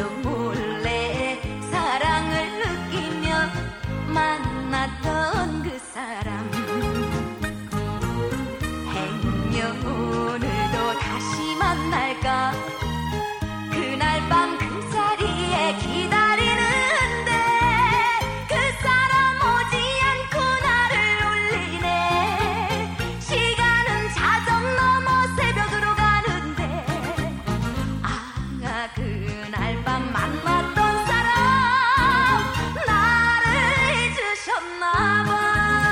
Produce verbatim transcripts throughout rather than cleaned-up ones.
나도 몰래 사랑을 느끼며 만났던 그 사람 행여 오늘도 다시 만날까 그날 밤 그 자리에 기다리는데 그 사람 오지 않고 나를 울리네 시간은 자정 넘어 새벽으로 가는데 아 그날 밤 만났던 사람 나를 잊으셨나 봐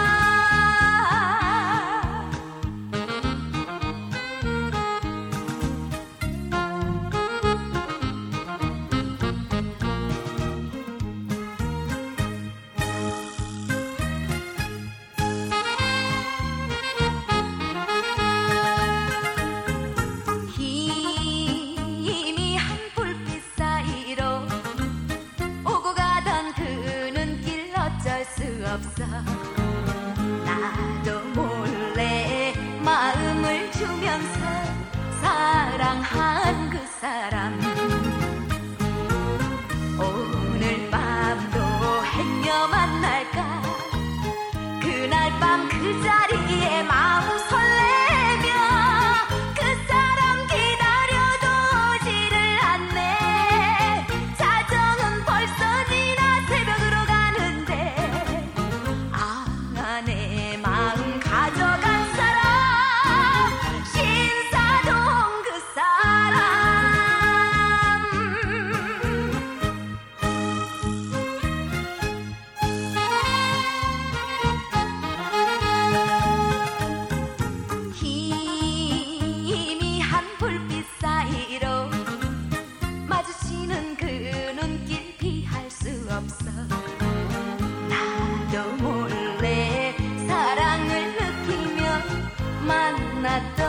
없어 나도 몰래 마음을 주면서 사랑한 그 사람 오늘 밤도 행여 만날까 그날 밤 그 자리에 마음 설레며 그 사람 기다려도 오지를 않네 자정은 벌써 지나 새벽으로 가는데 내 마음 가져간 사람 신사동 그 사람 희미한 불빛 사이로 마주치는 그 눈길 피할 수 없어 나도 몰래 사랑을 느끼며 만났던